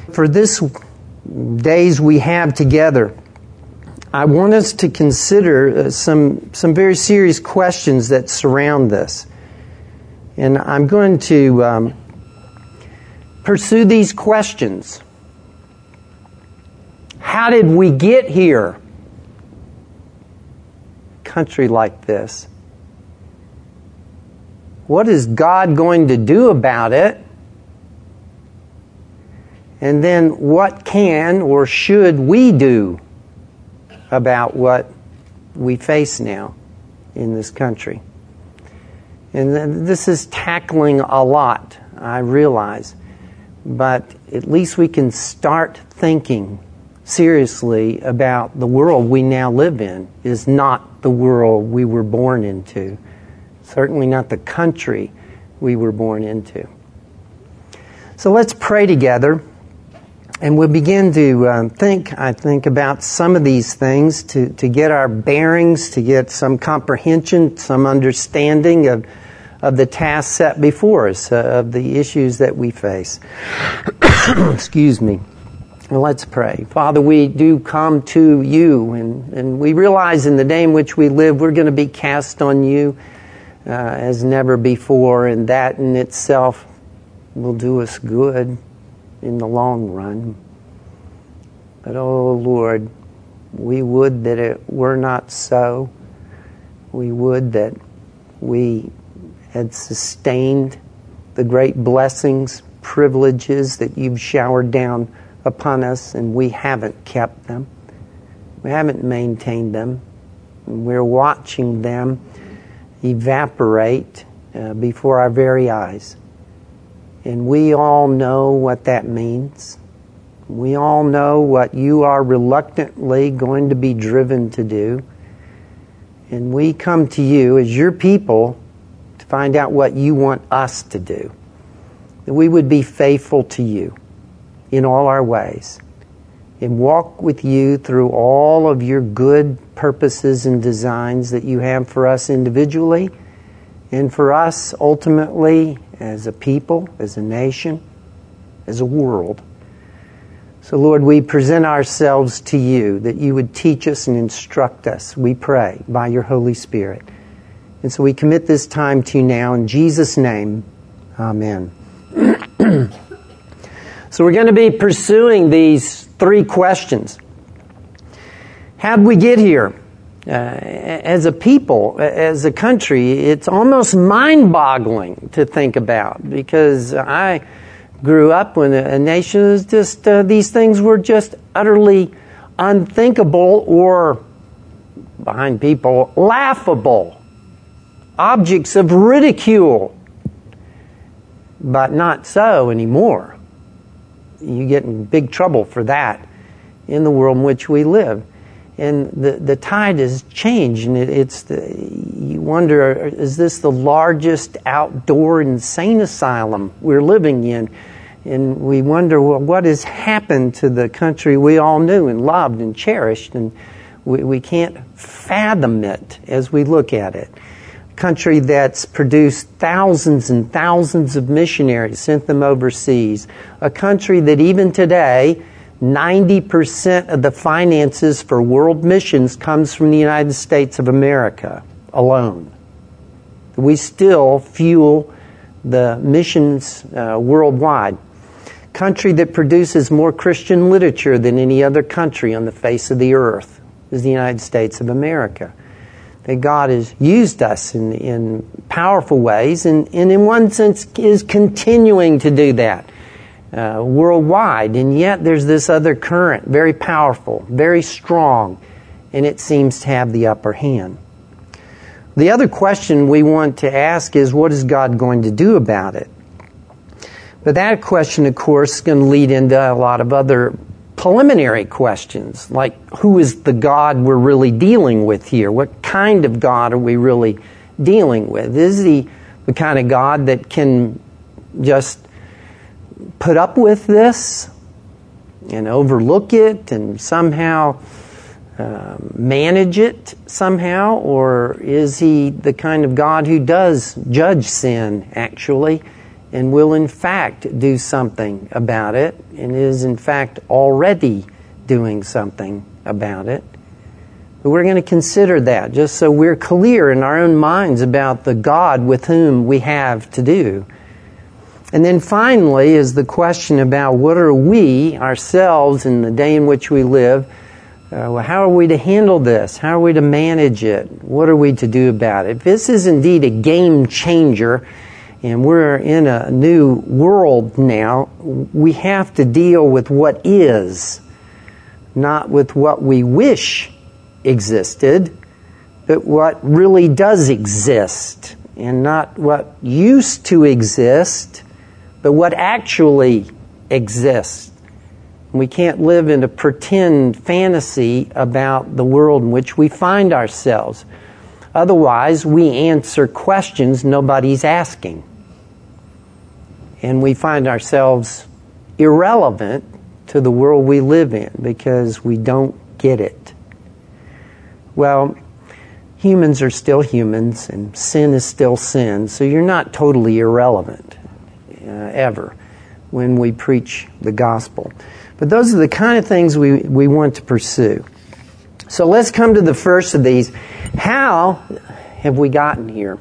For this days we have together, I want us to consider some very serious questions that surround this. And I'm going to pursue these questions. How did we get here? Country like this. What is God going to do about it? And then what can or should we do about what we face now in this country? And this is tackling a lot, I realize. But at least we can start thinking seriously about the world we now live in is not the world we were born into. Certainly not the country we were born into. So let's pray together. And we'll begin to think about some of these things to get our bearings, to get some comprehension, some understanding of the task set before us, of the issues that we face. Excuse me. Well, let's pray. Father, we do come to you, and we realize in the day in which we live, we're going to be cast on you as never before, and that in itself will do us good in the long run. But, oh Lord, we would that it were not so. We would that we had sustained the great blessings, privileges that you've showered down upon us, and we haven't kept them. We haven't maintained them. We're watching them evaporate before our very eyes. And we all know what that means. We all know what you are reluctantly going to be driven to do. And we come to you as your people to find out what you want us to do. That we would be faithful to you in all our ways and walk with you through all of your good purposes and designs that you have for us individually and for us ultimately as a people, as a nation, as a world. So Lord, we present ourselves to you that you would teach us and instruct us, we pray, by your Holy Spirit. And so we commit this time to you now in Jesus' name. Amen. So we're going to be pursuing these three questions. How did we get here? As a people, as a country, it's almost mind-boggling to think about, because I grew up when a nation was just, these things were just utterly unthinkable or, behind people, laughable. Objects of ridicule. But not so anymore. You get in big trouble for that in the world in which we live. And the tide has changed, and you wonder, is this the largest outdoor insane asylum we're living in? And we wonder, well, what has happened to the country we all knew and loved and cherished? And we can't fathom it as we look at it. A country that's produced thousands and thousands of missionaries, sent them overseas. A country that even today, 90% of the finances for world missions comes from the United States of America alone. We still fuel the missions worldwide. Country that produces more Christian literature than any other country on the face of the earth is the United States of America. That God has used us in powerful ways and in one sense is continuing to do that. Worldwide, and yet there's this other current, very powerful, very strong, and it seems to have the upper hand. The other question we want to ask is, what is God going to do about it? But that question, of course, is going to lead into a lot of other preliminary questions, like who is the God we're really dealing with here? What kind of God are we really dealing with? Is he the kind of God that can just put up with this and overlook it and somehow manage it somehow? Or is he the kind of God who does judge sin, actually, and will in fact do something about it, and is in fact already doing something about it. But we're going to consider that just so we're clear in our own minds about the God with whom we have to do. And then finally is the question about what are we, ourselves, in the day in which we live, how are we to handle this? How are we to manage it? What are we to do about it? If this is indeed a game changer, and we're in a new world now, we have to deal with what is, not with what we wish existed, but what really does exist, and not what used to exist, but what actually exists. We can't live in a pretend fantasy about the world in which we find ourselves. Otherwise, we answer questions nobody's asking. And we find ourselves irrelevant to the world we live in because we don't get it. Well, humans are still humans and sin is still sin, so you're not totally irrelevant ever when we preach the gospel. But those are the kind of things we want to pursue. So let's come to the first of these. How have we gotten here?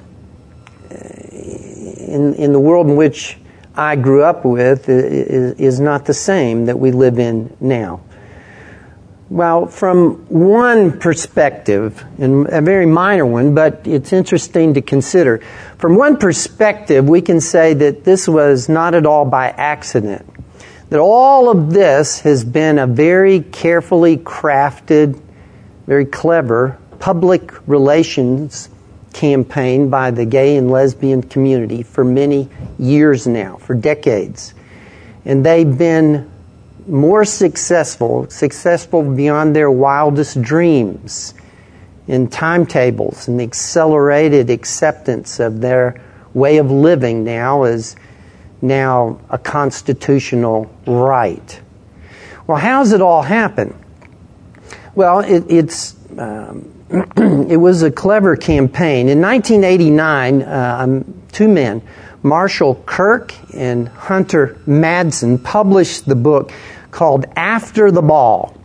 In the world in which I grew up with is not the same that we live in now. Well, from one perspective, and a very minor one, but it's interesting to consider. From one perspective, we can say that this was not at all by accident. That all of this has been a very carefully crafted, very clever public relations campaign by the gay and lesbian community for many years now, for decades. And they've been more successful beyond their wildest dreams in timetables and accelerated acceptance of their way of living now as now a constitutional right. Well, how's it all happen? Well, it was a clever campaign. In 1989, two men, Marshall Kirk and Hunter Madsen, published the book called After the Ball,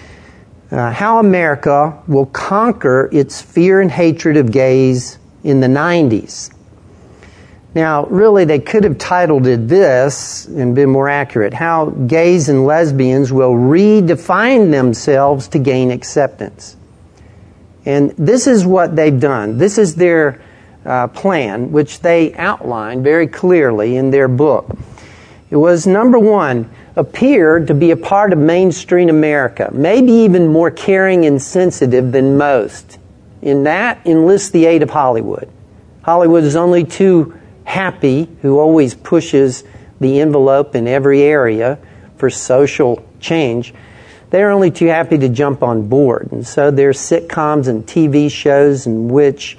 How America Will Conquer Its Fear and Hatred of Gays in the 90s. Now, really, they could have titled it this and been more accurate, How Gays and Lesbians Will Redefine Themselves to Gain Acceptance. And this is what they've done. This is their plan, which they outlined very clearly in their book. It was, number one, appear to be a part of mainstream America, maybe even more caring and sensitive than most. In that, enlist the aid of Hollywood. Hollywood is only too happy, who always pushes the envelope in every area for social change. They're only too happy to jump on board. And so there's sitcoms and TV shows in which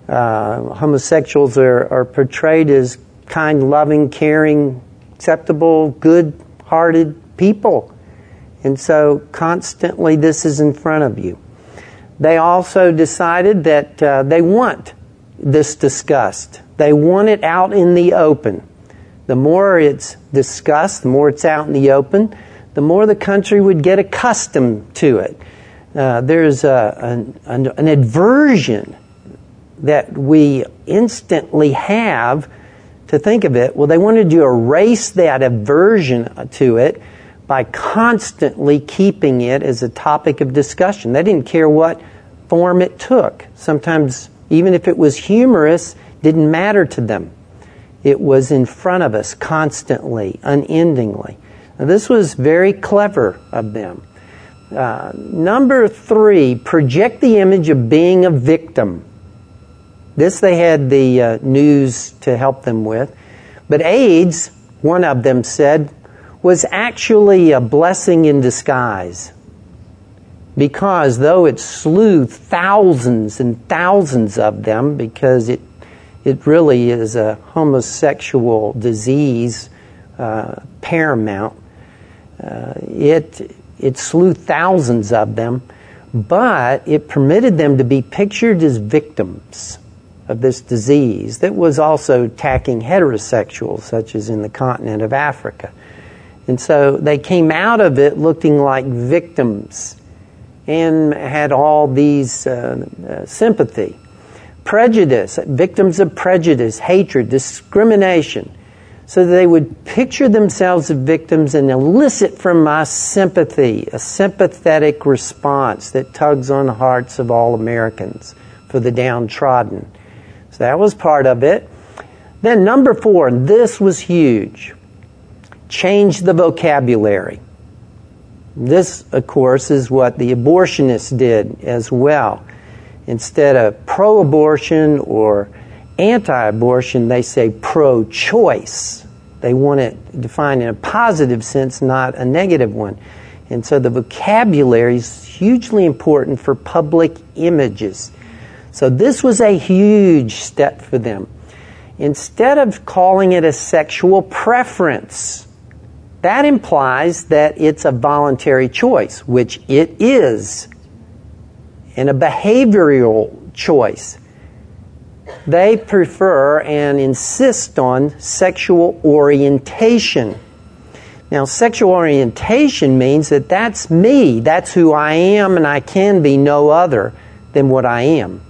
homosexuals are portrayed as kind, loving, caring, acceptable, good-hearted people. And so constantly this is in front of you. They also decided that they want this discussed. They want it out in the open. The more it's discussed, the more it's out in the open, the more the country would get accustomed to it. There's an aversion that we instantly have to think of it. Well, they wanted to erase that aversion to it by constantly keeping it as a topic of discussion. They didn't care what form it took. Sometimes, even if it was humorous, didn't matter to them. It was in front of us constantly, unendingly. Now, this was very clever of them. Number three, project the image of being a victim. This they had the news to help them with. But AIDS, one of them said, was actually a blessing in disguise. Because though it slew thousands and thousands of them, because it really is a homosexual disease, paramount, it slew thousands of them, but it permitted them to be pictured as victims of this disease that was also attacking heterosexuals, such as in the continent of Africa. And so they came out of it looking like victims and had all these sympathy. Prejudice, victims of prejudice, hatred, discrimination. So they would picture themselves as victims and elicit from us sympathy, a sympathetic response that tugs on the hearts of all Americans for the downtrodden. So that was part of it. Then number 4, and this was huge, change the vocabulary. This, of course, is what the abortionists did as well. Instead of pro-abortion or anti-abortion, they say pro-choice. They want it defined in a positive sense, not a negative one. And so the vocabulary is hugely important for public images. So this was a huge step for them. Instead of calling it a sexual preference, that implies that it's a voluntary choice, which it is, and a behavioral choice. They prefer and insist on sexual orientation. Now, sexual orientation means that that's me, that's who I am, and I can be no other than what I am.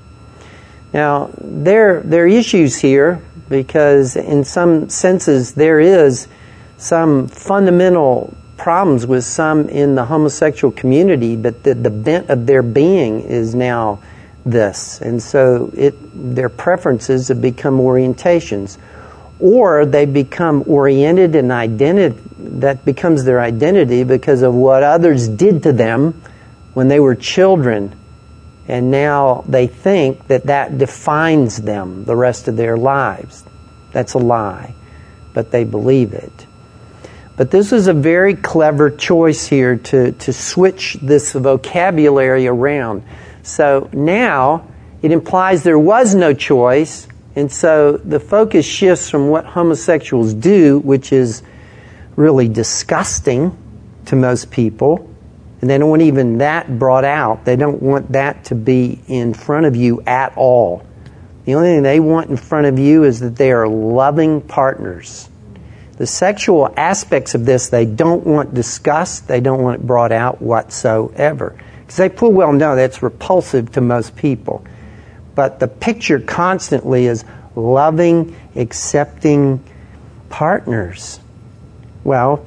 Now, there are issues here because in some senses there is some fundamental problems with some in the homosexual community, but the bent of their being is now this. And so their preferences have become orientations. Or they become oriented and that becomes their identity because of what others did to them when they were children. And now they think that defines them the rest of their lives. That's a lie, but they believe it. But this is a very clever choice here to switch this vocabulary around. So now it implies there was no choice, and so the focus shifts from what homosexuals do, which is really disgusting to most people, and they don't want even that brought out. They don't want that to be in front of you at all. The only thing they want in front of you is that they are loving partners. The sexual aspects of this they don't want discussed. They don't want it brought out whatsoever. Because they full well know that's repulsive to most people. But the picture constantly is loving, accepting partners. Well,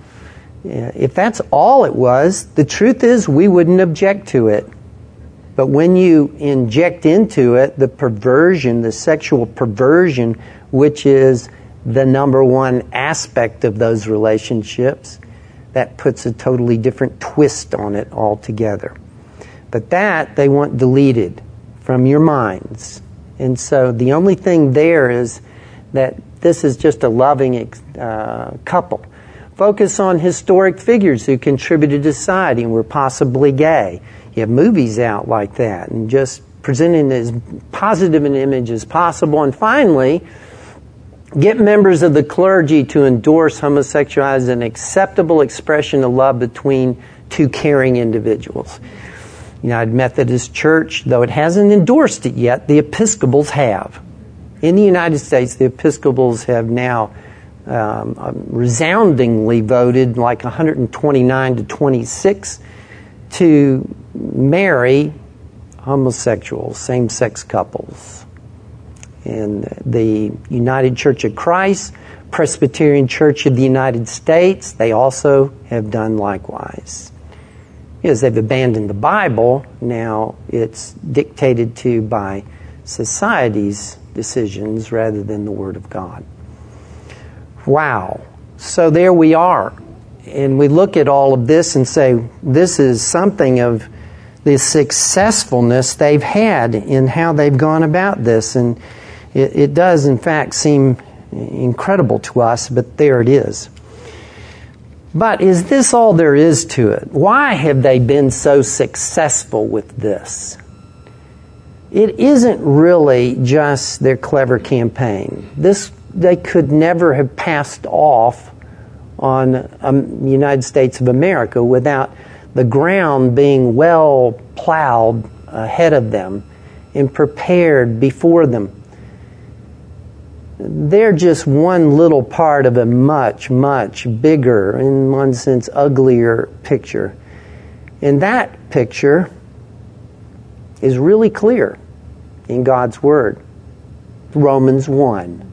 if that's all it was, the truth is we wouldn't object to it. But when you inject into it the perversion, the sexual perversion, which is the number one aspect of those relationships, that puts a totally different twist on it altogether. But that they want deleted from your minds. And so the only thing there is that this is just a loving couple. Focus on historic figures who contributed to society and were possibly gay. You have movies out like that, and just presenting as positive an image as possible. And finally, get members of the clergy to endorse homosexuality as an acceptable expression of love between two caring individuals. United Methodist Church, though it hasn't endorsed it yet, the Episcopals have. In the United States, the Episcopals have now resoundingly voted, like 129 to 26, to marry homosexuals, same-sex couples. And the United Church of Christ, Presbyterian Church of the United States, they also have done likewise. Because they've abandoned the Bible, now it's dictated to by society's decisions rather than the Word of God. Wow. So there we are. And we look at all of this and say, this is something of the successfulness they've had in how they've gone about this. And it does, in fact, seem incredible to us, but there it is. But is this all there is to it? Why have they been so successful with this? It isn't really just their clever campaign. They could never have passed off on the United States of America without the ground being well plowed ahead of them and prepared before them. they're just one little part of a much, much bigger, in one sense, uglier picture. And that picture is really clear in God's Word. Romans 1.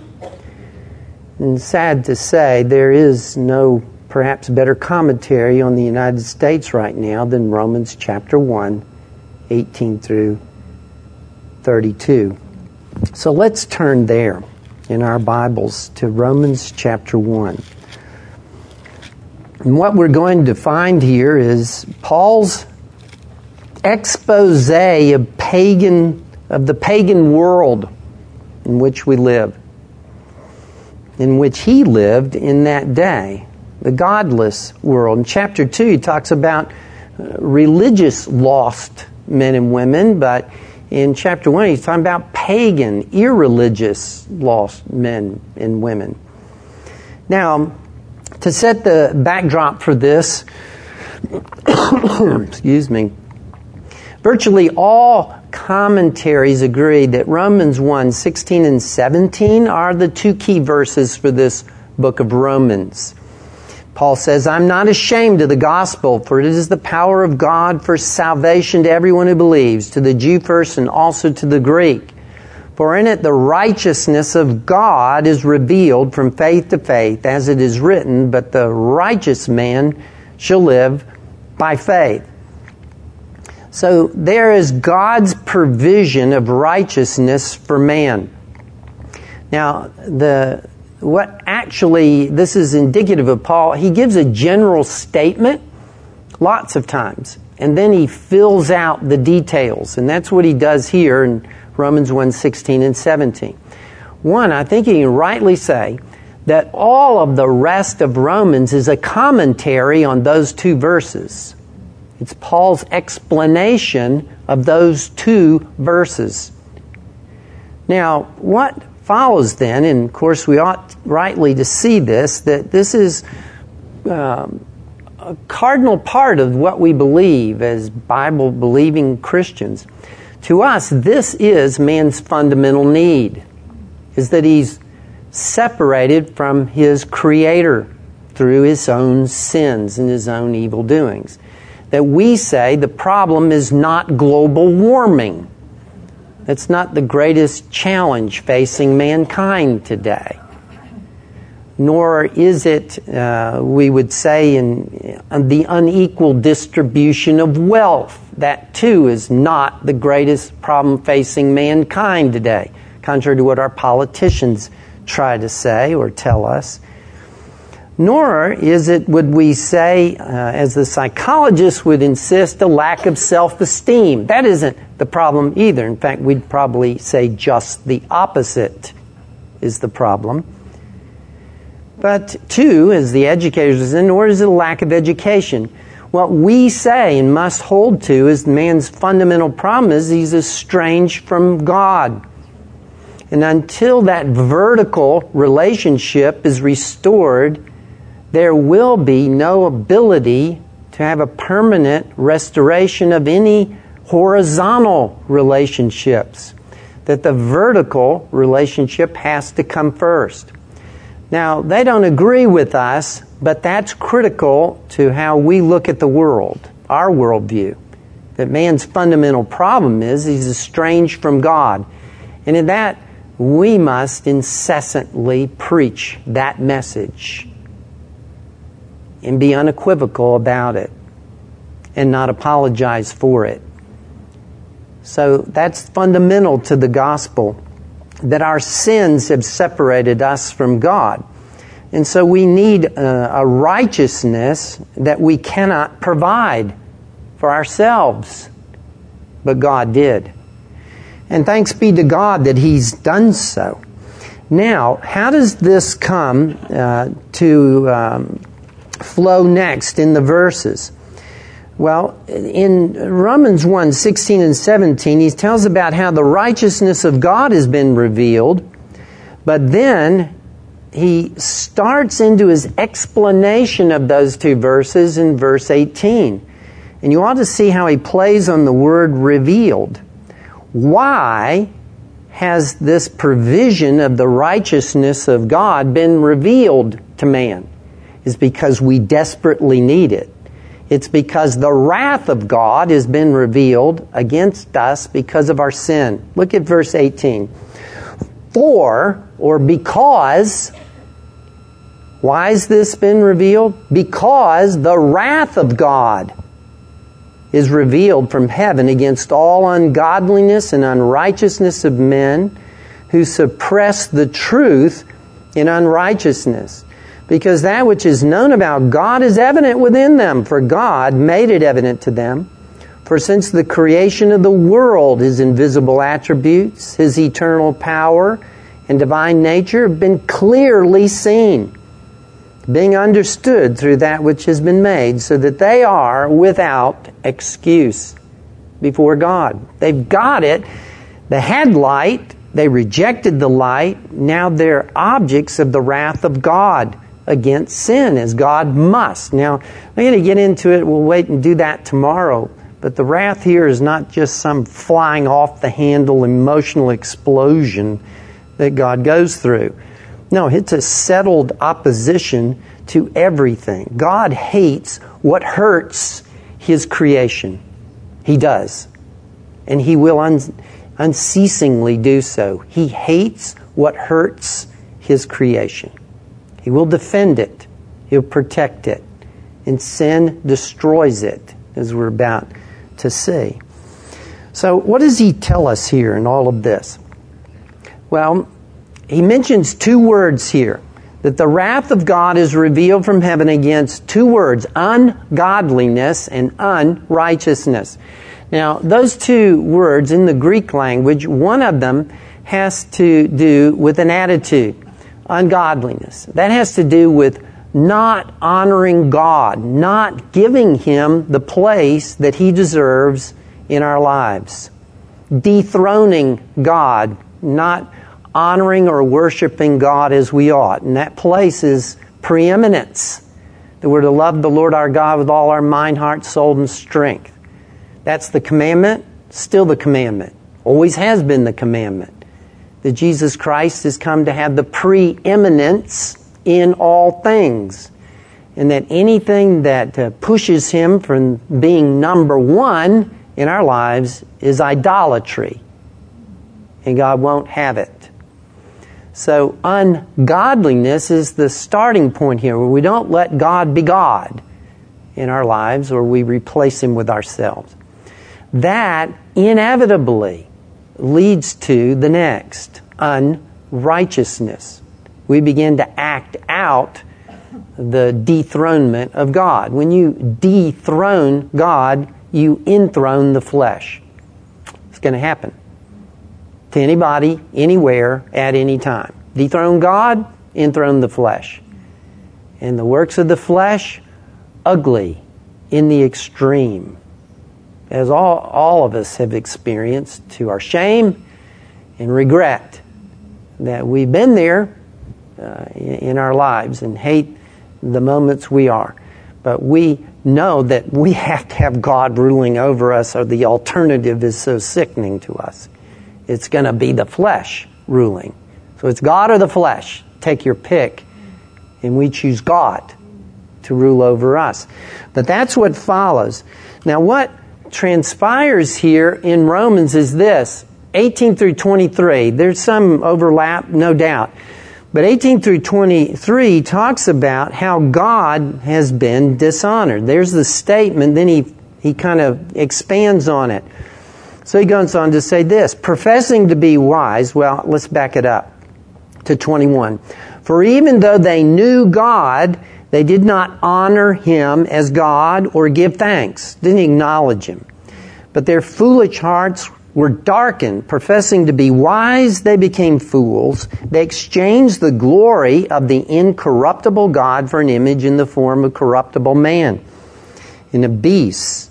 And sad to say, there is no perhaps better commentary on the United States right now than Romans chapter 1, 18 through 32. So let's turn there in our Bibles to Romans chapter 1. And what we're going to find here is Paul's expose of the pagan world in which we live, in which he lived in that day, the godless world. In chapter 2, he talks about religious lost men and women, but in chapter 1, he's talking about pagan, irreligious lost men and women. Now, to set the backdrop for this, excuse me, virtually all commentaries agree that Romans 1, 16 and 17 are the two key verses for this book of Romans. Paul says, I'm not ashamed of the gospel, for it is the power of God for salvation to everyone who believes, to the Jew first and also to the Greek. For in it the righteousness of God is revealed from faith to faith, as it is written, but the righteous man shall live by faith. So there is God's provision of righteousness for man. Now, this is indicative of Paul. He gives a general statement lots of times, and then he fills out the details. And that's what he does here in Romans 1, 16 and 17. One, I think he can rightly say that all of the rest of Romans is a commentary on those two verses. It's Paul's explanation of those two verses. Now, what follows then, and of course we ought rightly to see this, that this is a cardinal part of what we believe as Bible-believing Christians. To us, this is man's fundamental need, is that he's separated from his Creator through his own sins and his own evil doings. That we say the problem is not global warming. That's not the greatest challenge facing mankind today. Nor is it, we would say, in the unequal distribution of wealth. That too is not the greatest problem facing mankind today, contrary to what our politicians try to say or tell us. Nor is it, would we say, as the psychologists would insist, a lack of self-esteem. That isn't the problem either. In fact, we'd probably say just the opposite is the problem. But two, as the educators say, nor is it a lack of education. What we say and must hold to is man's fundamental problem is he's estranged from God. And until that vertical relationship is restored, there will be no ability to have a permanent restoration of any horizontal relationships. That the vertical relationship has to come first. Now, they don't agree with us, but that's critical to how we look at the world, our worldview. That man's fundamental problem is he's estranged from God. And in that, we must incessantly preach that message and be unequivocal about it and not apologize for it. So that's fundamental to the gospel, that our sins have separated us from God. And so we need a righteousness that we cannot provide for ourselves, but God did. And thanks be to God that He's done so. Now, how does this come to flow next in the verses? Well, in Romans 1, 16 and 17, he tells about how the righteousness of God has been revealed, but then he starts into his explanation of those two verses in verse 18. And you ought to see how he plays on the word revealed. Why has this provision of the righteousness of God been revealed to man? It's because we desperately need it. It's because the wrath of God has been revealed against us because of our sin. Look at verse 18. For, or because, why has this been revealed? Because the wrath of God is revealed from heaven against all ungodliness and unrighteousness of men who suppress the truth in unrighteousness. Because that which is known about God is evident within them, for God made it evident to them. For since the creation of the world, His invisible attributes, His eternal power, and divine nature have been clearly seen, being understood through that which has been made, so that they are without excuse before God. They've got it. They had light. They rejected the light. Now they're objects of the wrath of God against sin, as God must. Now, I'm going to get into it. We'll wait and do that tomorrow. But the wrath here is not just some flying off the handle emotional explosion that God goes through. No, it's a settled opposition to everything. God hates what hurts His creation. He does. And He will unceasingly do so. He hates what hurts His creation. He will defend it. He'll protect it. And sin destroys it, as we're about to see. So what does He tell us here in all of this? Well, He mentions two words here. That the wrath of God is revealed from heaven against two words, ungodliness and unrighteousness. Now, those two words in the Greek language, one of them has to do with an attitude. Ungodliness. That has to do with not honoring God, not giving Him the place that He deserves in our lives. Dethroning God, not honoring or worshiping God as we ought. And that place is preeminence. That we're to love the Lord our God with all our mind, heart, soul, and strength. That's the commandment, still the commandment. Always has been the commandment. That Jesus Christ has come to have the preeminence in all things. And that anything that pushes Him from being number one in our lives is idolatry. And God won't have it. So ungodliness is the starting point here, where we don't let God be God in our lives, or we replace Him with ourselves. That inevitably leads to the next, unrighteousness. We begin to act out the dethronement of God. When you dethrone God, you enthrone the flesh. It's going to happen to anybody, anywhere, at any time. Dethrone God, enthrone the flesh. And the works of the flesh, ugly in the extreme. As all of us have experienced, to our shame and regret that we've been there in our lives and hate the moments we are. But we know that we have to have God ruling over us, or the alternative is so sickening to us. It's going to be the flesh ruling. So it's God or the flesh. Take your pick. And we choose God to rule over us. But that's what follows. Now what transpires here in Romans is this. 18 through 23. There's some overlap, no doubt. But 18 through 23 talks about how God has been dishonored. There's the statement, then he kind of expands on it. So he goes on to say this, professing to be wise, well, let's back it up to 21. For even though they knew God, they did not honor Him as God or give thanks, didn't acknowledge Him. But their foolish hearts were darkened. Professing to be wise, they became fools. They exchanged the glory of the incorruptible God for an image in the form of corruptible man, and of beasts,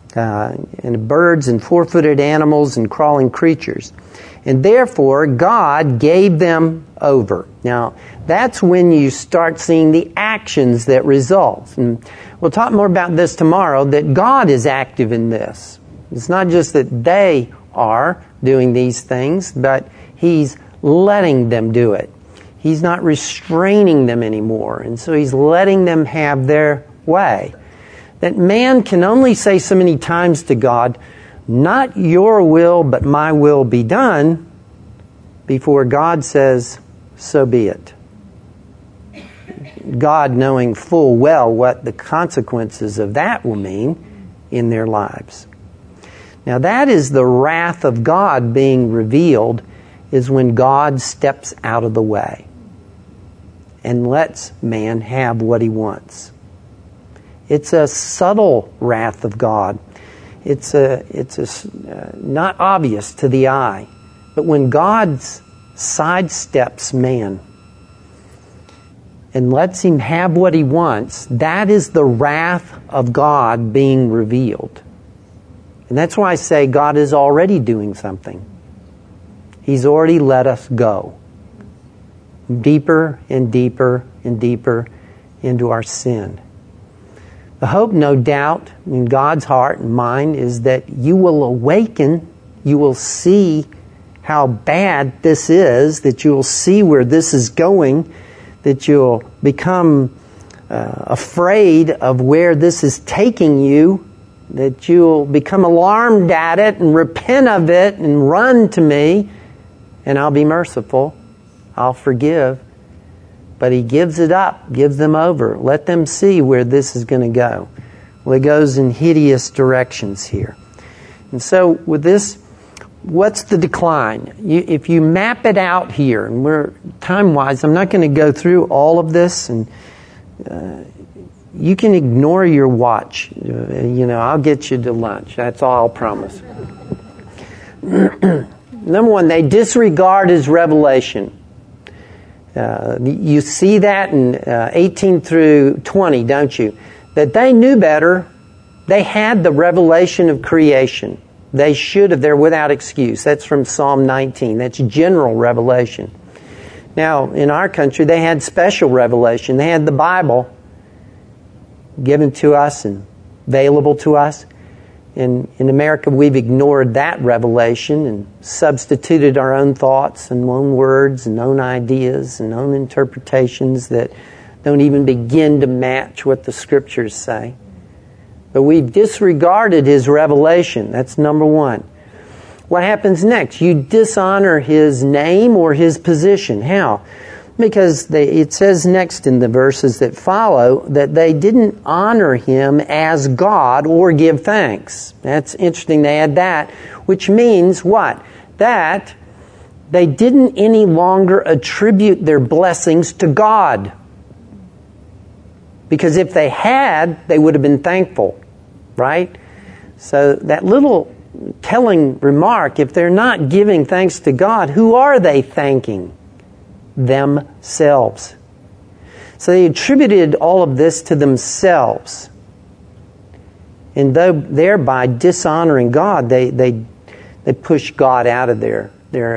and birds and four-footed animals and crawling creatures. And therefore, God gave them over. Now, that's when you start seeing the actions that result. And we'll talk more about this tomorrow, that God is active in this. It's not just that they are doing these things, but He's letting them do it. He's not restraining them anymore. And so He's letting them have their way. That man can only say so many times to God, not your will, but my will be done, before God says, so be it. God knowing full well what the consequences of that will mean in their lives. Now that is the wrath of God being revealed, is when God steps out of the way and lets man have what he wants. It's a subtle wrath of God. It's not obvious to the eye. But when God sidesteps man and lets him have what he wants, that is the wrath of God being revealed. And that's why I say God is already doing something. He's already let us go deeper and deeper and deeper into our sin. The hope, no doubt, in God's heart and mind is that you will awaken, you will see how bad this is, that you will see where this is going, that you'll become afraid of where this is taking you, that you'll become alarmed at it and repent of it and run to me, and I'll be merciful. I'll forgive. But He gives it up, gives them over. Let them see where this is going to go. Well, it goes in hideous directions here. And so with this, what's the decline? If you map it out here, and we're time-wise, I'm not going to go through all of this, and you can ignore your watch. I'll get you to lunch. That's all I'll promise. Number one, they disregard His revelation. You see that in 18 through 20, don't you? That they knew better. They had the revelation of creation. They should have. They're without excuse. That's from Psalm 19. That's general revelation. Now, in our country, they had special revelation. They had the Bible given to us and available to us. In America, we've ignored that revelation and substituted our own thoughts and own words and own ideas and own interpretations that don't even begin to match what the Scriptures say. But we've disregarded His revelation. That's number one. What happens next? You dishonor His name or His position. How? Because it says next in the verses that follow that they didn't honor Him as God or give thanks. That's interesting they add that, which means what? That they didn't any longer attribute their blessings to God. Because if they had, they would have been thankful, right? So that little telling remark, if they're not giving thanks to God, who are they thanking? Themselves. So they attributed all of this to themselves. And thereby dishonoring God, they pushed God out of their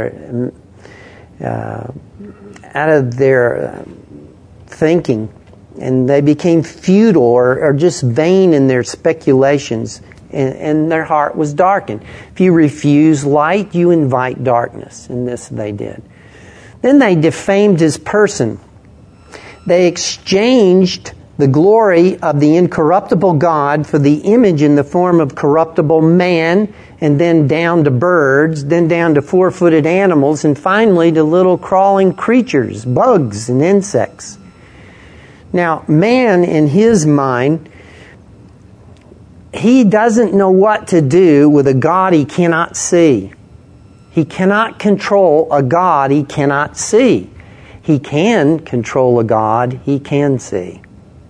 thinking, and they became futile or just vain in their speculations, and their heart was darkened. If you refuse light, you invite darkness, and this they did. Then they defamed His person. They exchanged the glory of the incorruptible God for the image in the form of corruptible man, and then down to birds, then down to four-footed animals, and finally to little crawling creatures, bugs and insects. Now, man in his mind, he doesn't know what to do with a God he cannot see. He cannot control a God he cannot see. He can control a God he can see.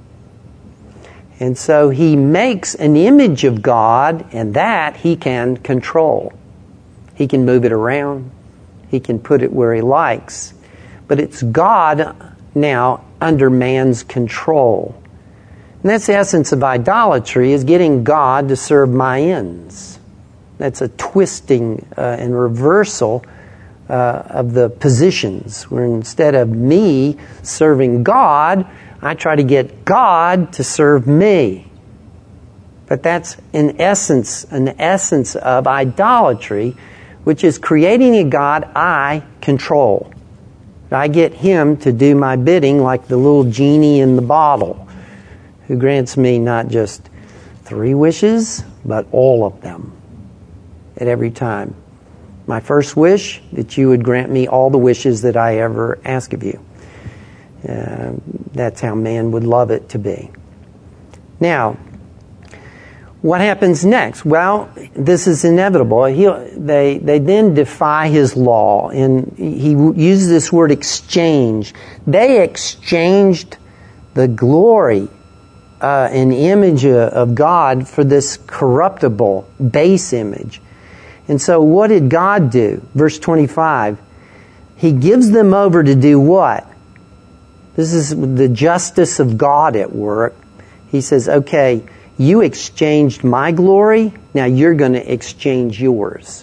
And so he makes an image of God, and that he can control. He can move it around. He can put it where he likes. But it's God now under man's control. And that's the essence of idolatry, is getting God to serve my ends. That's a twisting and reversal of the positions, where instead of me serving God, I try to get God to serve me. But that's in essence an essence of idolatry, which is creating a God I control. I get Him to do my bidding like the little genie in the bottle, who grants me not just 3 wishes, but all of them at every time. My first wish, that you would grant me all the wishes that I ever ask of you. That's how man would love it to be. Now, what happens next? Well, this is inevitable. They then defy His law, and He uses this word exchange. They exchanged the glory, an image of God, for this corruptible, base image. And so what did God do? Verse 25, He gives them over to do what? This is the justice of God at work. He says, okay, you exchanged my glory, now you're going to exchange yours.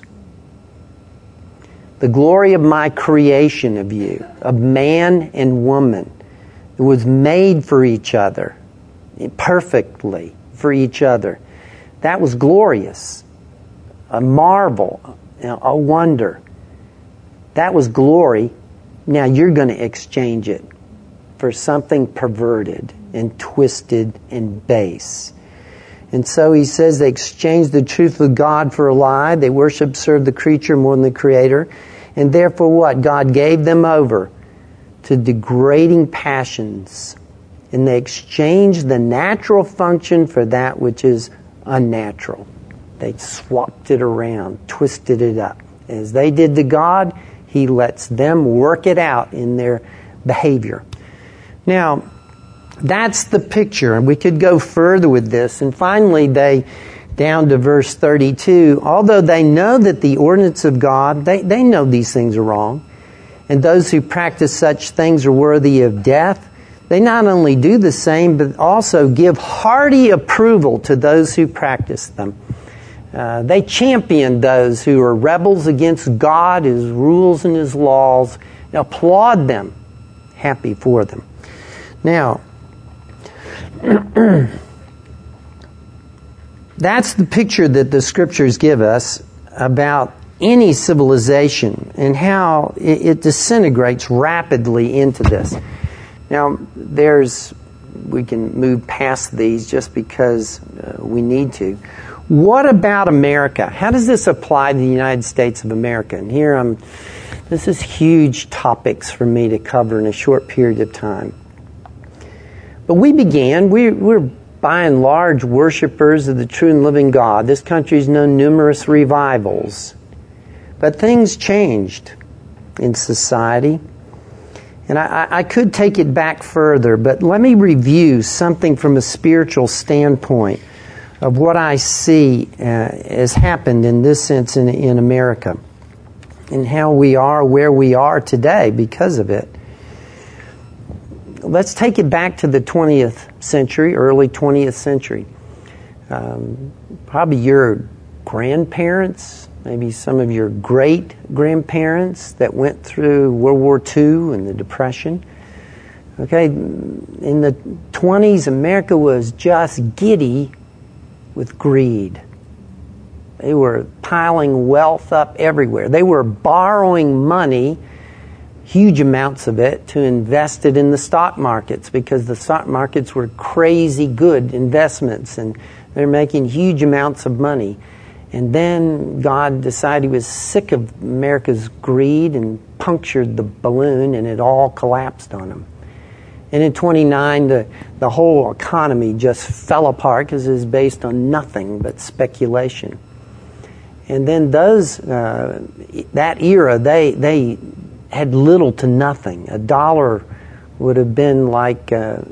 The glory of my creation of you, of man and woman, it was made for each other, perfectly for each other. That was glorious, a marvel, a wonder. That was glory. Now you're going to exchange it for something perverted and twisted and base. And so He says they exchanged the truth of God for a lie. They served the creature more than the Creator. And therefore what? God gave them over to degrading passions. And they exchanged the natural function for that which is unnatural. They swapped it around, twisted it up. As they did to God, He lets them work it out in their behavior. Now, that's the picture. We could go further with this. And finally, down to verse 32, although they know that the ordinance of God, they know these things are wrong, and those who practice such things are worthy of death, they not only do the same, but also give hearty approval to those who practice them. They champion those who are rebels against God, His rules and His laws, and applaud them, happy for them. Now, that's the picture that the Scriptures give us about any civilization and how it disintegrates rapidly into this. Now, we can move past these just because we need to. What about America? How does this apply to the United States of America? And here this is huge topics for me to cover in a short period of time. But we're by and large worshipers of the true and living God. This country's known numerous revivals. But things changed in society. And I could take it back further, but let me review something from a spiritual standpoint of what I see has happened in this sense in America, and how we are where we are today because of it. Let's take it back to the 20th century, early 20th century. Probably your grandparents, maybe some of your great-grandparents that went through World War II and the Depression. Okay, in the 20s, America was just giddy with greed. They were piling wealth up everywhere. They were borrowing money, huge amounts of it, to invest it in the stock markets, because the stock markets were crazy good investments and they're making huge amounts of money. And then God decided He was sick of America's greed and punctured the balloon, and it all collapsed on Him. And in 29, the whole economy just fell apart because it was based on nothing but speculation. And then that era, they had little to nothing. $1 would have been like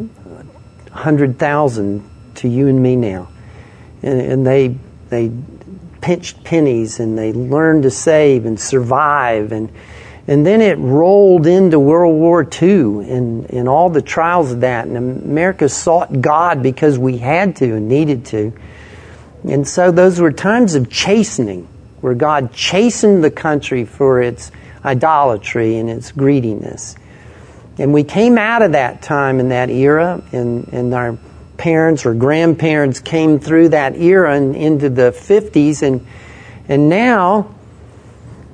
100,000 to you and me now. And they pinched pennies, and they learned to save and survive. And then it rolled into World War II and all the trials of that. And America sought God because we had to and needed to. And so those were times of chastening, where God chastened the country for its idolatry and its greediness. And we came out of that time in that era, and our parents or grandparents came through that era and into the 50s, and now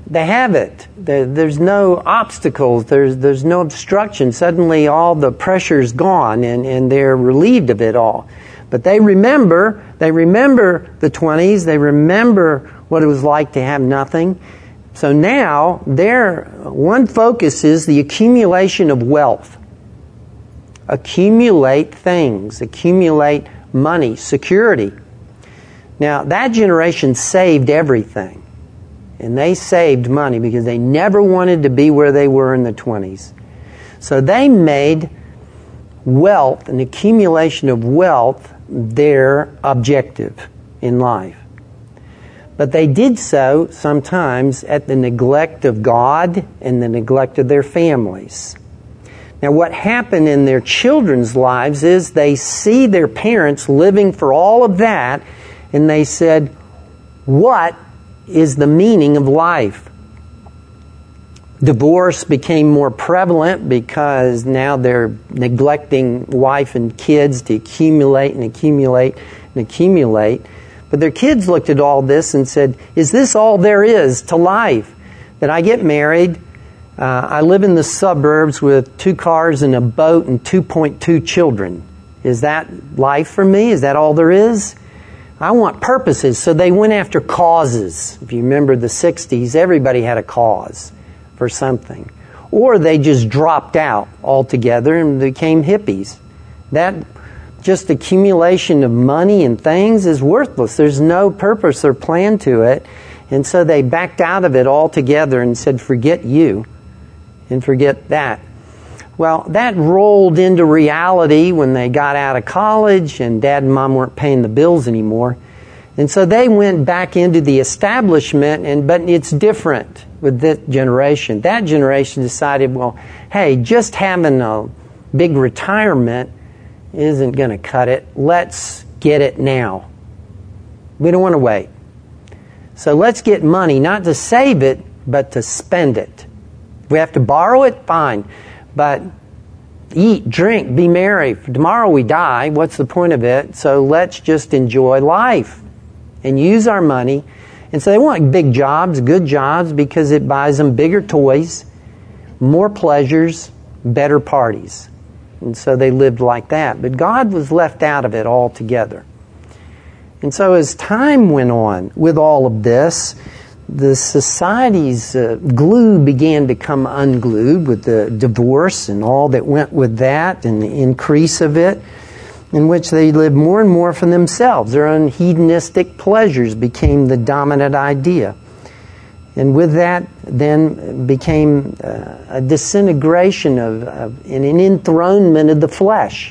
they have it. There's no obstacles. There's no obstruction. Suddenly all the pressure's gone and they're relieved of it all. But they remember the 20s. They remember what it was like to have nothing. So now their one focus is the accumulation of wealth. Accumulate things. Accumulate money, security. Now that generation saved everything. And they saved money because they never wanted to be where they were in the 20s. So they made wealth, an accumulation of wealth, their objective in life. But they did so sometimes at the neglect of God and the neglect of their families. Now what happened in their children's lives is they see their parents living for all of that, and they said, what is the meaning of life? Divorce became more prevalent because now they're neglecting wife and kids to accumulate and accumulate and accumulate. But their kids looked at all this and said, is this all there is to life? That I get married, I live in the suburbs with 2 cars and a boat and 2.2 children. Is that life for me? Is that all there is? I want purposes. So they went after causes. If you remember the 60s, everybody had a cause for something. Or they just dropped out altogether and became hippies. That just accumulation of money and things is worthless. There's no purpose or plan to it. And so they backed out of it altogether and said, forget you and forget that. Well, that rolled into reality when they got out of college and Dad and Mom weren't paying the bills anymore. And so they went back into the establishment, but it's different with this generation. That generation decided, well, hey, just having a big retirement isn't going to cut it. Let's get it now. We don't want to wait. So let's get money, not to save it, but to spend it. If we have to borrow it, fine. But eat, drink, be merry. For tomorrow we die. What's the point of it? So let's just enjoy life and use our money. And so they want big jobs, good jobs, because it buys them bigger toys, more pleasures, better parties. And so they lived like that. But God was left out of it altogether. And so as time went on with all of this, the society's glue began to come unglued with the divorce and all that went with that and the increase of it, in which they lived more and more for themselves. Their own hedonistic pleasures became the dominant idea. And with that then became a disintegration of and an enthronement of the flesh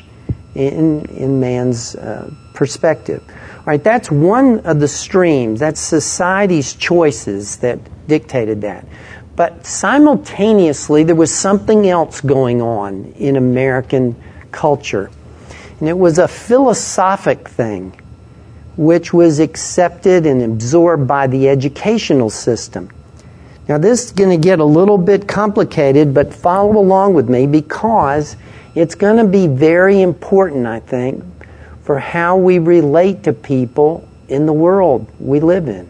in man's perspective. All right, that's one of the streams. That's society's choices that dictated that. But simultaneously, there was something else going on in American culture. And it was a philosophic thing, which was accepted and absorbed by the educational system. Now, this is going to get a little bit complicated, but follow along with me because it's going to be very important, I think, for how we relate to people in the world we live in.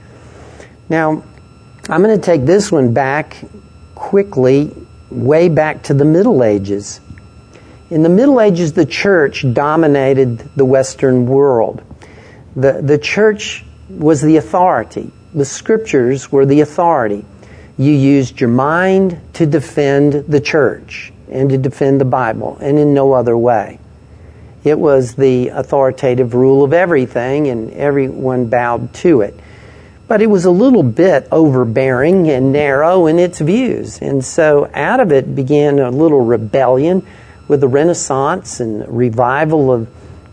Now, I'm going to take this one back quickly, way back to the Middle Ages. In the Middle Ages, the church dominated the Western world. The church was the authority. The scriptures were the authority. You used your mind to defend the church and to defend the Bible, and in no other way. It was the authoritative rule of everything, and everyone bowed to it. But it was a little bit overbearing and narrow in its views. And so out of it began a little rebellion with the Renaissance and revival of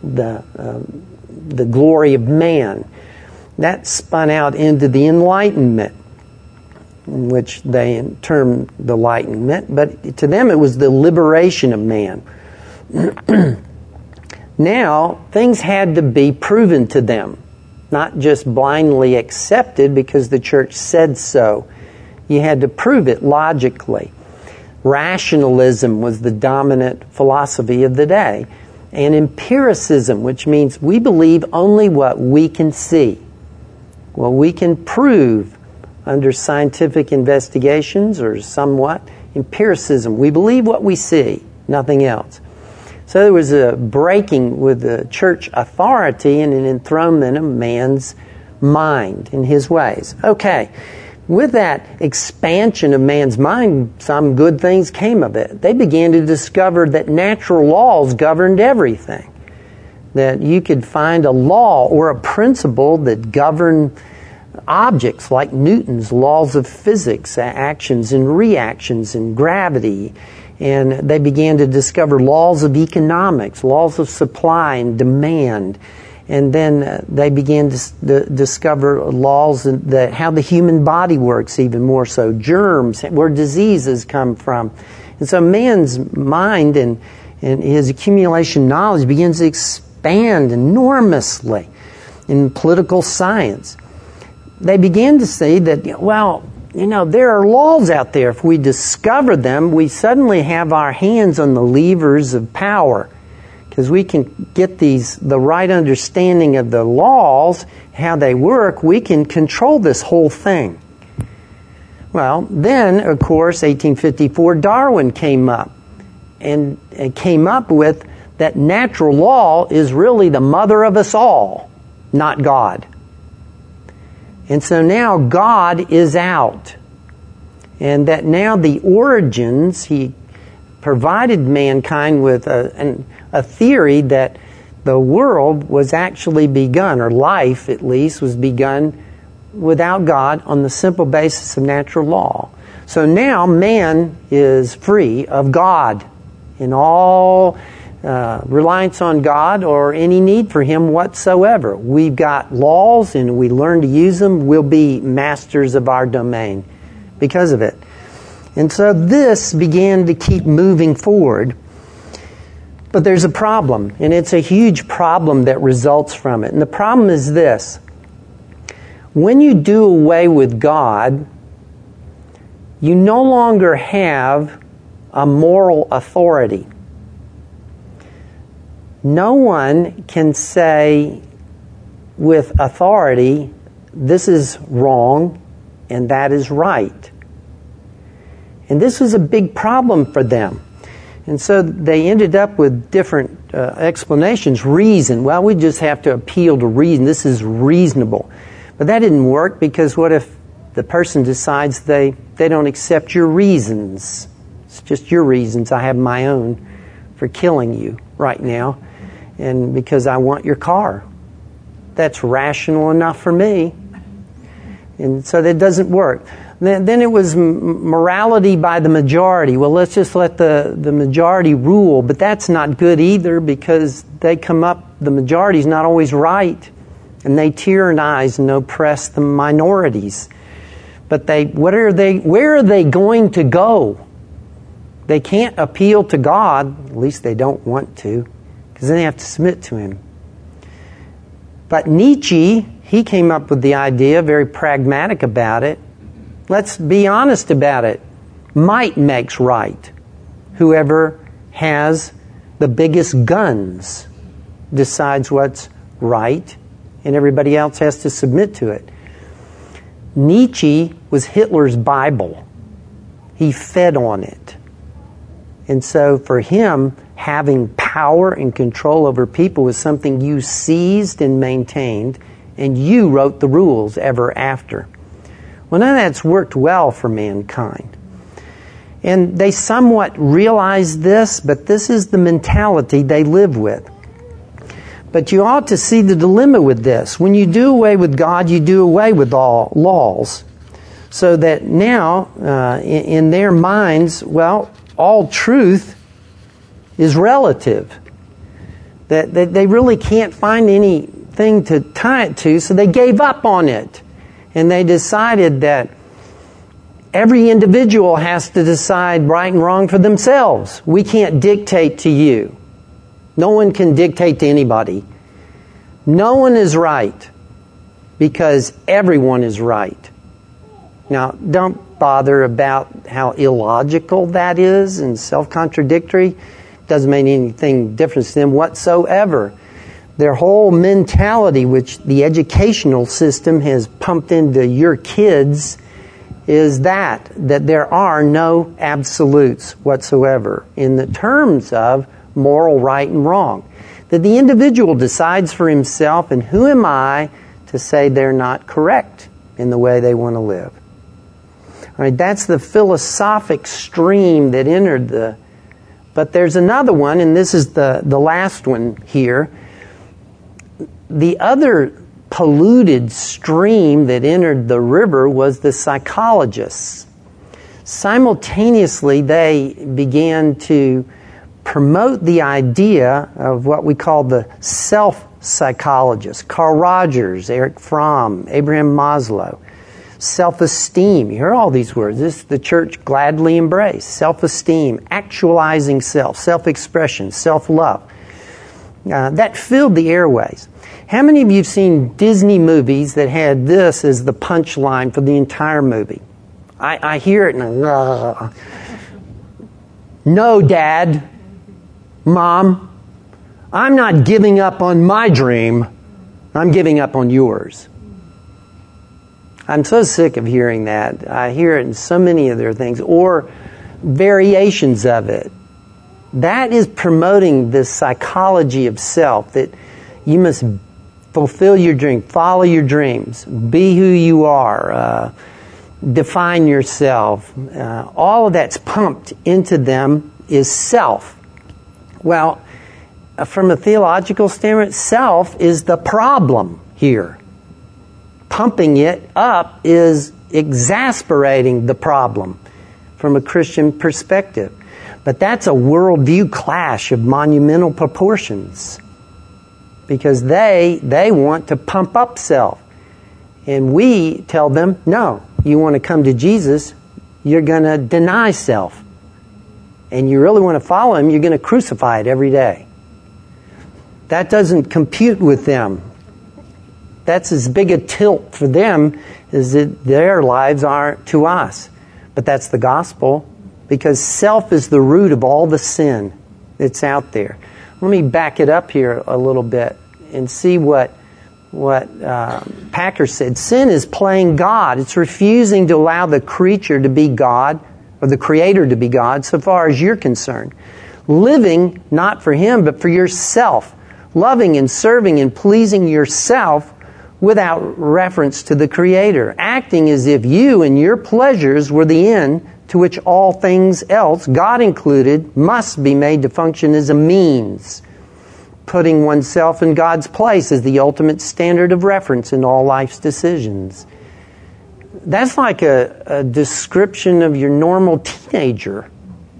the glory of man. That spun out into the Enlightenment, which they termed the Enlightenment. But to them it was the liberation of man. Now, things had to be proven to them, not just blindly accepted because the church said so. You had to prove it logically. Rationalism was the dominant philosophy of the day. And empiricism, which means we believe only what we can see, what we can prove under scientific investigations or somewhat empiricism. We believe what we see, nothing else. So there was a breaking with the church authority and an enthronement of man's mind and his ways. Okay, with that expansion of man's mind, some good things came of it. They began to discover that natural laws governed everything. That you could find a law or a principle that governed objects like Newton's laws of physics, actions and reactions and gravity. And they began to discover laws of economics, laws of supply and demand. And then they began to discover laws that how the human body works even more so, germs, where diseases come from. And so man's mind and his accumulation of knowledge begins to expand enormously in political science. They began to see that, well, there are laws out there. If we discover them, we suddenly have our hands on the levers of power. Because we can get the right understanding of the laws, how they work, we can control this whole thing. Well, then, of course, 1854, Darwin came up. And came up with that natural law is really the mother of us all, not God. And so now God is out. And that now the origins, he provided mankind with a theory that the world was actually begun, or life at least, was begun without God on the simple basis of natural law. So now man is free of God in all reliance on God or any need for Him whatsoever. We've got laws and we learn to use them. We'll be masters of our domain because of it. And so this began to keep moving forward. But there's a problem, and it's a huge problem that results from it. And the problem is this. When you do away with God, you no longer have a moral authority. No one can say with authority, this is wrong and that is right. And this was a big problem for them. And so they ended up with different explanations. Reason, well, we just have to appeal to reason. This is reasonable. But that didn't work, because what if the person decides they don't accept your reasons? It's just your reasons. I have my own for killing you right now. And because I want your car. That's rational enough for me. And so that doesn't work. Then it was morality by the majority. Well, let's just let the majority rule. But that's not good either, because the majority's not always right. And they tyrannize and oppress the minorities. But where are they going to go? They can't appeal to God. At least they don't want to, because then they have to submit to Him. But Nietzsche, he came up with the idea, very pragmatic about it. Let's be honest about it. Might makes right. Whoever has the biggest guns decides what's right, and everybody else has to submit to it. Nietzsche was Hitler's Bible. He fed on it. And so for him, having power and control over people was something you seized and maintained, and you wrote the rules ever after. Well, none of that's worked well for mankind. And they somewhat realize this, but this is the mentality they live with. But you ought to see the dilemma with this. When you do away with God, you do away with all laws. So that now, in their minds, well, all truth is relative. That they really can't find anything to tie it to, so they gave up on it. And they decided that every individual has to decide right and wrong for themselves. We can't dictate to you. No one can dictate to anybody. No one is right, because everyone is right. Now, don't bother about how illogical that is and self-contradictory. Doesn't make anything difference to them whatsoever. Their whole mentality, which the educational system has pumped into your kids is that there are no absolutes whatsoever in the terms of moral right and wrong. That the individual decides for himself, and who am I to say they're not correct in the way they want to live? All right, that's the philosophic stream that entered the... But there's another one, and this is the last one here. The other polluted stream that entered the river was the psychologists. Simultaneously, they began to promote the idea of what we call the self-psychologist. Carl Rogers, Erich Fromm, Abraham Maslow. Self-esteem. You hear all these words. This the church gladly embraced. Self-esteem, actualizing self, self-expression, self-love. That filled the airways. How many of you have seen Disney movies that had this as the punchline for the entire movie? I hear it and no, Dad, Mom, I'm not giving up on my dream. I'm giving up on yours. I'm so sick of hearing that. I hear it in so many of their things, or variations of it. That is promoting the psychology of self, that you must fulfill your dream, follow your dreams, be who you are, define yourself. All of that's pumped into them is self. Well, from a theological standpoint, self is the problem here. Pumping it up is exasperating the problem from a Christian perspective. But that's a worldview clash of monumental proportions, because they want to pump up self. And we tell them, no, you want to come to Jesus, you're going to deny self. And you really want to follow Him, you're going to crucify it every day. That doesn't compute with them. That's as big a tilt for them as that their lives are to us. But that's the gospel, because self is the root of all the sin that's out there. Let me back it up here a little bit and see what Packer said. Sin is playing God. It's refusing to allow the creature to be God, or the Creator to be God, so far as you're concerned. Living not for Him, but for yourself. Loving and serving and pleasing yourself without reference to the Creator. Acting as if you and your pleasures were the end to which all things else, God included, must be made to function as a means. Putting oneself in God's place as the ultimate standard of reference in all life's decisions. That's like a description of your normal teenager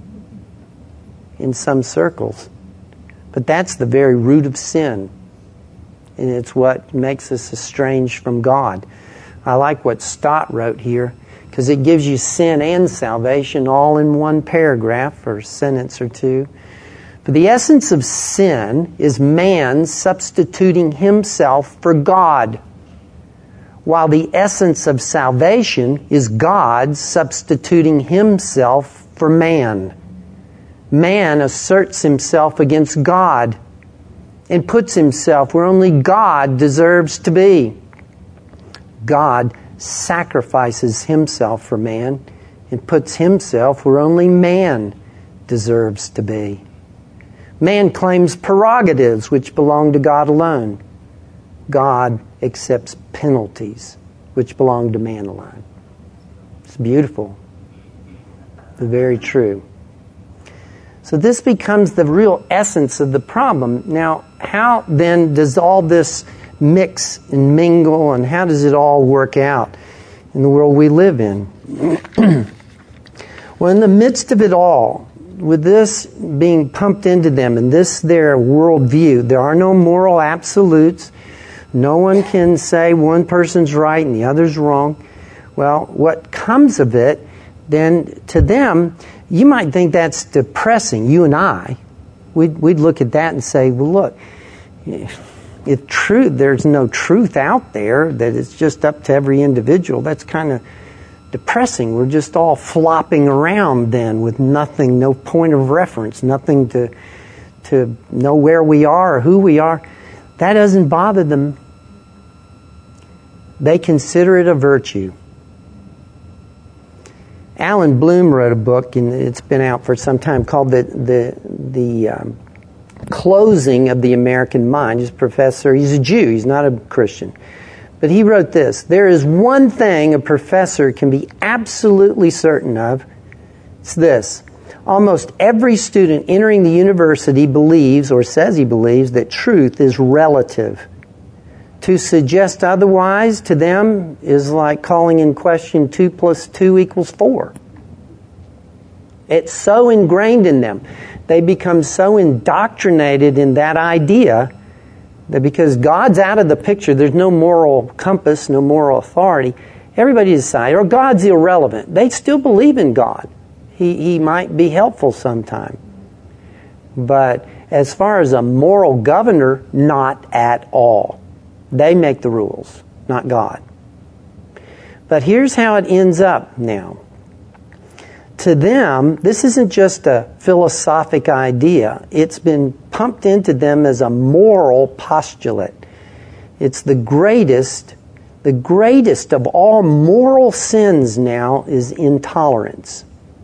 in some circles. But that's the very root of sin. And it's what makes us estranged from God. I like what Stott wrote here, because it gives you sin and salvation all in one paragraph or sentence or two. For the essence of sin is man substituting himself for God, while the essence of salvation is God substituting Himself for man. Man asserts himself against God and puts himself where only God deserves to be. God sacrifices Himself for man and puts Himself where only man deserves to be. Man claims prerogatives which belong to God alone. God accepts penalties which belong to man alone. It's beautiful, but very true. So this becomes the real essence of the problem. Now, how then does all this mix and mingle, and how does it all work out in the world we live in? Well, in the midst of it all, with this being pumped into them and this their worldview, there are no moral absolutes. No one can say one person's right and the other's wrong. Well, what comes of it, then to them, you might think that's depressing. You and I, we'd look at that and say, well, look, if there's no truth out there, that it's just up to every individual, that's kind of depressing. We're just all flopping around then with nothing, no point of reference, nothing to know where we are or who we are. That doesn't bother them. They consider it a virtue. Alan Bloom wrote a book, and it's been out for some time, called the Closing of the American Mind. He's a professor. He's a Jew. He's not a Christian. But he wrote this: there is one thing a professor can be absolutely certain of. It's this: almost every student entering the university believes, or says he believes, that truth is relative. To suggest otherwise to them is like calling in question 2 + 2 = 4. It's so ingrained in them. They become so indoctrinated in that idea that because God's out of the picture, there's no moral compass, no moral authority, everybody decides, or God's irrelevant. They still believe in God. He might be helpful sometime. But as far as a moral governor, not at all. They make the rules, not God. But here's how it ends up now. To them, this isn't just a philosophic idea. It's been pumped into them as a moral postulate. It's the greatest of all moral sins now is intolerance.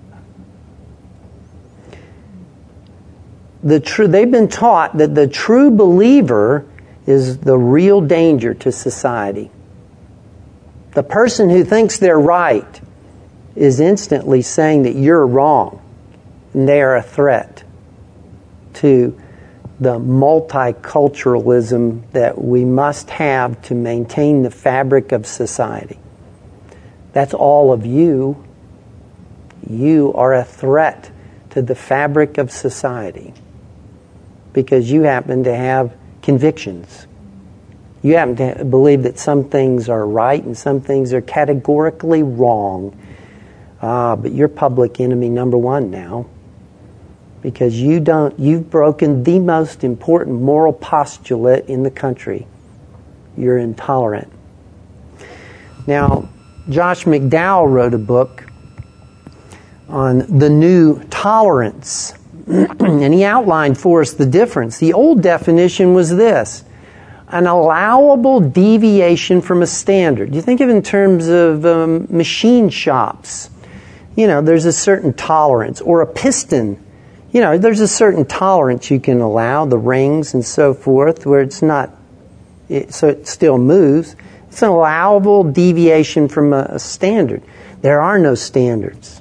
They've been taught that the true believer is the real danger to society. The person who thinks they're right is instantly saying that you're wrong, and they are a threat to the multiculturalism that we must have to maintain the fabric of society. That's all of you. You are a threat to the fabric of society because you happen to have convictions. You happen to believe that some things are right and some things are categorically wrong. But you're public enemy number one now because you've broken the most important moral postulate in the country. You're intolerant. Now, Josh McDowell wrote a book on the new tolerance. And he outlined for us the difference. The old definition was this: an allowable deviation from a standard. You think of it in terms of machine shops. There's a certain tolerance. Or a piston. There's a certain tolerance you can allow, the rings and so forth, where so it still moves. It's an allowable deviation from a standard. There are no standards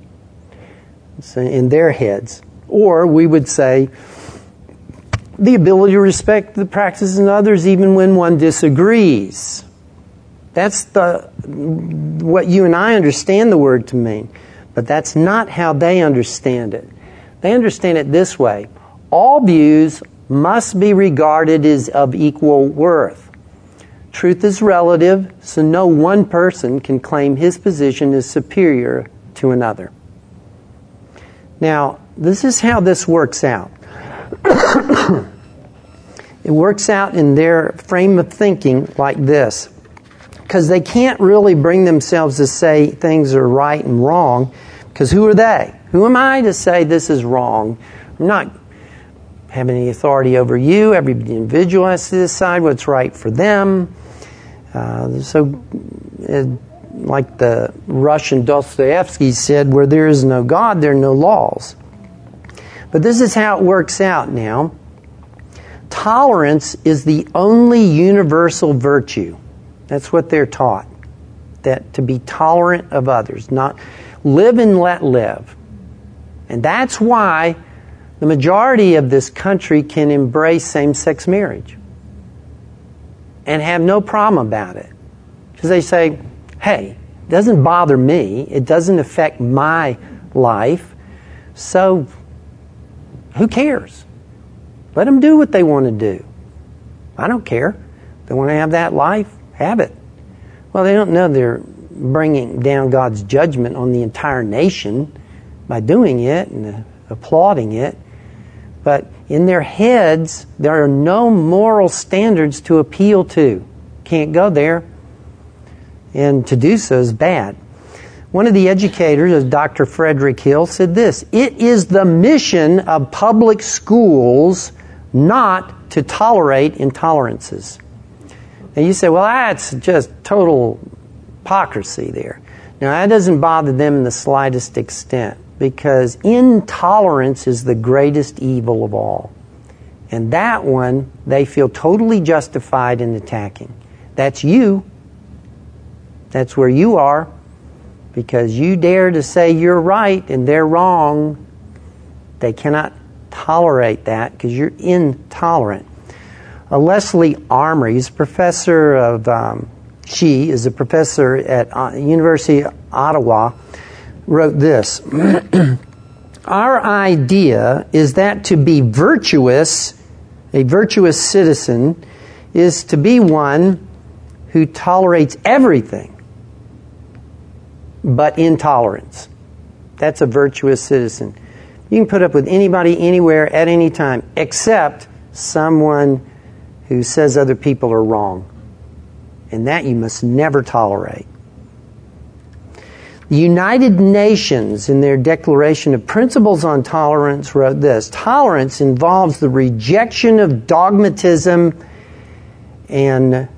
in their heads. Or we would say the ability to respect the practices of others even when one disagrees. That's what you and I understand the word to mean. But that's not how they understand it. They understand it this way: all views must be regarded as of equal worth. Truth is relative, so no one person can claim his position is superior to another. Now, this is how this works out. It works out in their frame of thinking like this. Because they can't really bring themselves to say things are right and wrong. Because who are they? Who am I to say this is wrong? I'm not having any authority over you. Every individual has to decide what's right for them. Like the Russian Dostoevsky said, where there is no God, there are no laws. But this is how it works out now. Tolerance is the only universal virtue. That's what they're taught. That to be tolerant of others, not live and let live. And that's why the majority of this country can embrace same-sex marriage and have no problem about it. Because they say, hey, it doesn't bother me. It doesn't affect my life. So who cares? Let them do what they want to do. I don't care. If they want to have that life, have it. Well, they don't know they're bringing down God's judgment on the entire nation by doing it and applauding it. But in their heads, there are no moral standards to appeal to. Can't go there. And to do so is bad. One of the educators, Dr. Frederick Hill, said this: it is the mission of public schools not to tolerate intolerances. And you say, well, that's just total hypocrisy there. Now, that doesn't bother them in the slightest extent, because intolerance is the greatest evil of all. And that one, they feel totally justified in attacking. That's you. That's where you are, because you dare to say you're right and they're wrong. They cannot tolerate that because you're intolerant. Leslie Armory is a professor of, she is a professor at University of Ottawa, wrote this. Our idea is that to be virtuous, a virtuous citizen, is to be one who tolerates everything but intolerance. That's a virtuous citizen. You can put up with anybody, anywhere, at any time, except someone who says other people are wrong. And that you must never tolerate. The United Nations, in their Declaration of Principles on Tolerance, wrote this: tolerance involves the rejection of dogmatism and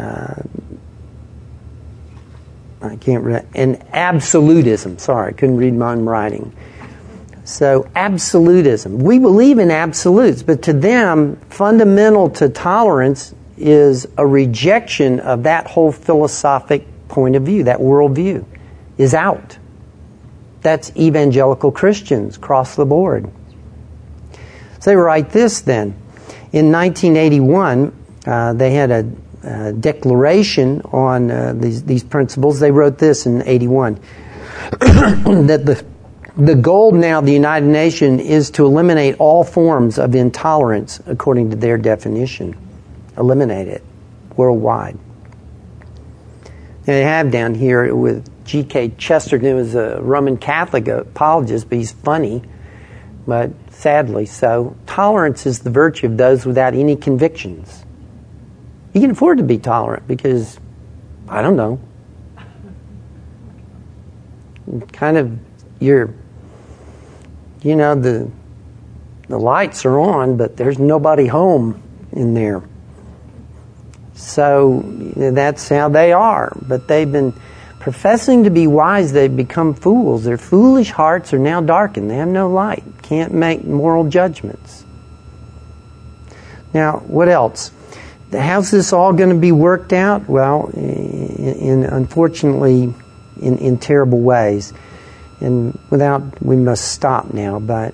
and absolutism. Sorry, I couldn't read my own writing. So, absolutism. We believe in absolutes, but to them, fundamental to tolerance is a rejection of that whole philosophic point of view, that worldview is out. That's evangelical Christians across the board. So they write this then. In 1981, they had a declaration on these principles. They wrote this in 81, that the goal now of the United Nations is to eliminate all forms of intolerance according to their definition. Eliminate it worldwide. And they have down here with G.K. Chesterton, who was a Roman Catholic apologist, but he's funny, but sadly so. Tolerance is the virtue of those without any convictions. You can afford to be tolerant because, I don't know, kind of the lights are on, but there's nobody home in there. So that's how they are. But they've been professing to be wise, they've become fools. Their foolish hearts are now darkened. They have no light. Can't make moral judgments. Now, what else? How's this all going to be worked out? Well, unfortunately, in terrible ways. And we must stop now, but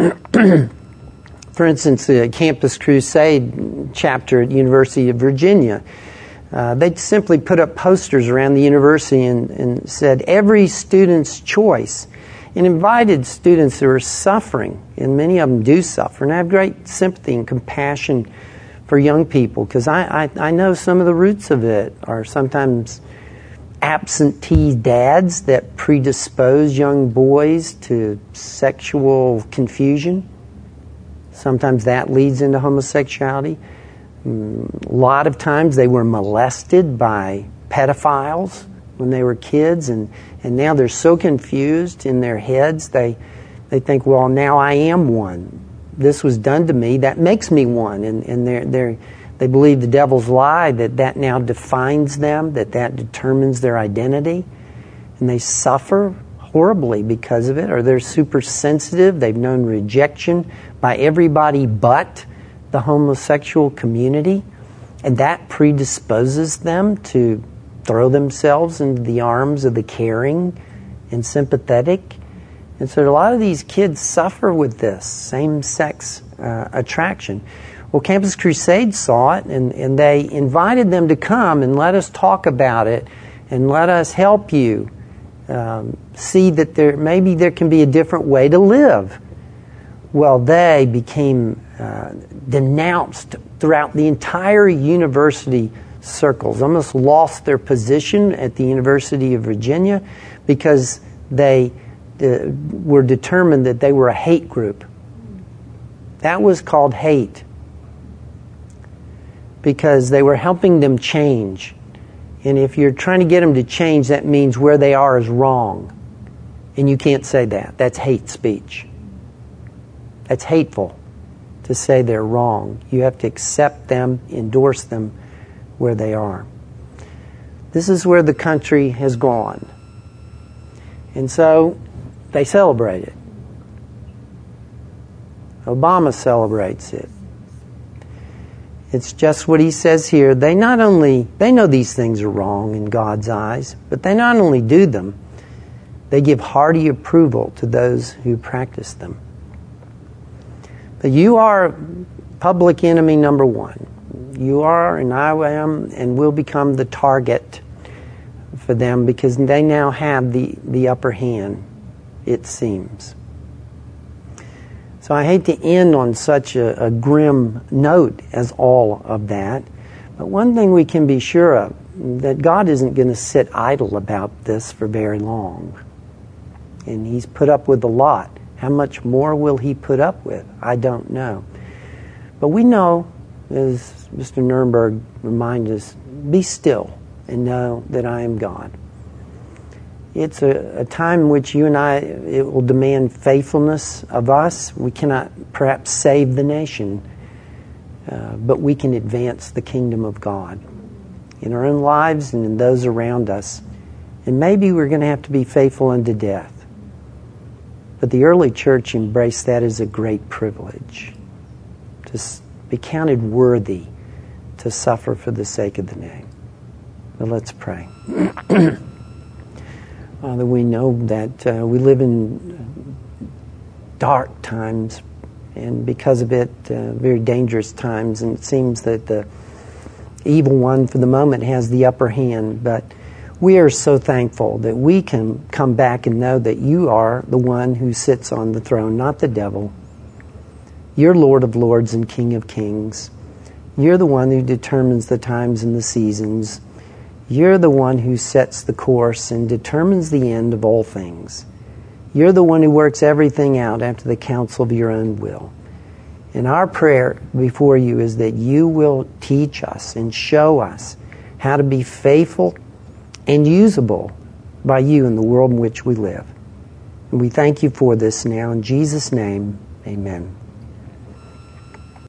for instance, the Campus Crusade chapter at University of Virginia, they simply put up posters around the university and said, every student's choice, and invited students who are suffering, and many of them do suffer, and I have great sympathy and compassion for young people, because I know some of the roots of it are sometimes absentee dads that predispose young boys to sexual confusion. Sometimes that leads into homosexuality. A lot of times they were molested by pedophiles when they were kids, and now they're so confused in their heads, they think, well, now I am one. This was done to me, that makes me one. And they believe the devil's lie that now defines them, that determines their identity. And they suffer horribly because of it, or they're super sensitive. They've known rejection by everybody but the homosexual community. And that predisposes them to throw themselves into the arms of the caring and sympathetic. And so a lot of these kids suffer with this same-sex attraction. Well, Campus Crusade saw it, and they invited them to come and let us talk about it and let us help you see that maybe there can be a different way to live. Well, they became denounced throughout the entire university circles, almost lost their position at the University of Virginia because they were determined that they were a hate group. That was called hate, because they were helping them change. And if you're trying to get them to change, that means where they are is wrong. And you can't say that. That's hate speech. That's hateful to say they're wrong. You have to accept them, endorse them where they are. This is where the country has gone. And so they celebrate it. Obama celebrates it. It's just what he says here. They know these things are wrong in God's eyes, but they not only do them, they give hearty approval to those who practice them. But you are public enemy number one. You are, and I am, and will become the target for them because they now have the upper hand, it seems. So I hate to end on such a grim note as all of that. But one thing we can be sure of, that God isn't going to sit idle about this for very long. And He's put up with a lot. How much more will He put up with? I don't know. But we know, as Mr. Nurnberg reminds us, be still and know that I am God. It's a time in which you and I, it will demand faithfulness of us. We cannot perhaps save the nation, but we can advance the kingdom of God in our own lives and in those around us. And maybe we're going to have to be faithful unto death. But the early church embraced that as a great privilege, to be counted worthy to suffer for the sake of the name. But let's pray. Father, we know that we live in dark times, and because of it, very dangerous times, and it seems that the evil one for the moment has the upper hand, but we are so thankful that we can come back and know that you are the one who sits on the throne, not the devil. You're Lord of lords and King of kings. You're the one who determines the times and the seasons. You're the one who sets the course and determines the end of all things. You're the one who works everything out after the counsel of your own will. And our prayer before you is that you will teach us and show us how to be faithful and usable by you in the world in which we live. And we thank you for this now. In Jesus' name, amen.